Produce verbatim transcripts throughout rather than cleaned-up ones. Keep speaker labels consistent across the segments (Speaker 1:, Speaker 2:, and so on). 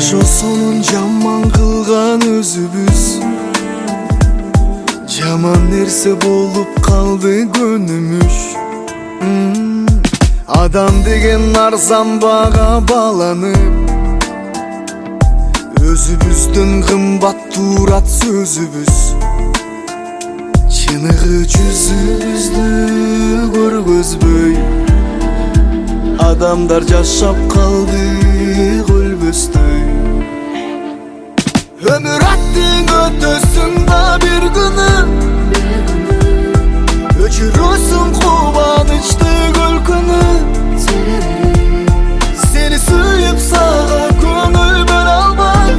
Speaker 1: Жашосунун жаман кылган өзүбүз, жаман нерсе болуп калды көнүмүш. Адам деген арзан бага баланып, өзүбүздүн кымбат турат сөзүбүз. Чыныгы жүзүбүздү көргөзбөй, адамдар жашап калды өлбөстөй. Өмүр аттың өтөсүң да бир күнү, өчүрөсүң кубанычты күлкүнү. Сени сүйүп сага көңүл бөлө албай,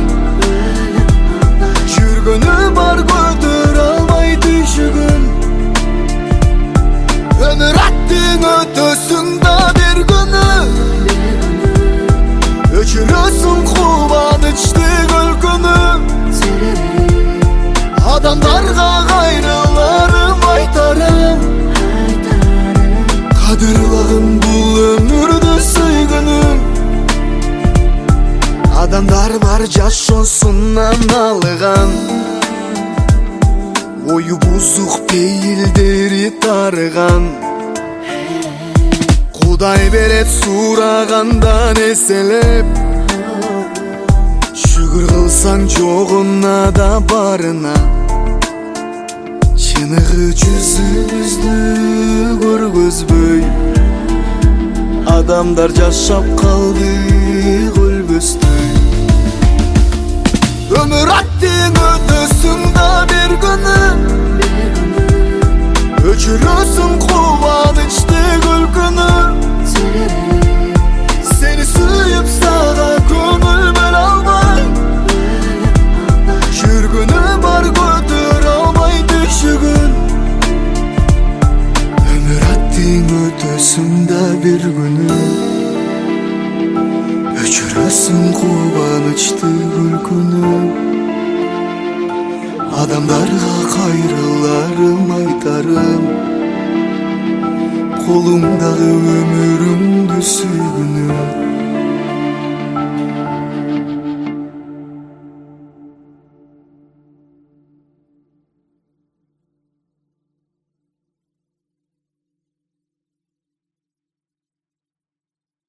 Speaker 1: жүргөнү бар көтөрө албай түшүгүн. Өмүр аттың өтөсүң да бир күнү, өчүрөсүң кубанычты күлкүнү. Адамдарга кайрыларым айтарым, кадырлагын бул өмүрдү сүйгөнүм. Адамдар бар жашоосунан алган, ою бузук пейилдери тарыган. Кудай берет сурагандан эселеп, шүгүр кылсаң жогуна да барына. Чыныгы жүзүбүздү көргөзбөй, адамдар жашап калды өлбөстөй. Өмүр аттың өтөсүң да бир күнү, өчүрөсүң кубанычты күлкүнү. Сени сүйүп сага көңүл бөлө албай, жүргөнү бар көтөрө албай түшүгүн. Өмүр аттың өтөсүң да бир күнү, өчүрөсүң кубанычты күлкүнү. Адамдарга кайрыларым айтарым, колуңдагы өмүрүңдү сүйгөнүм.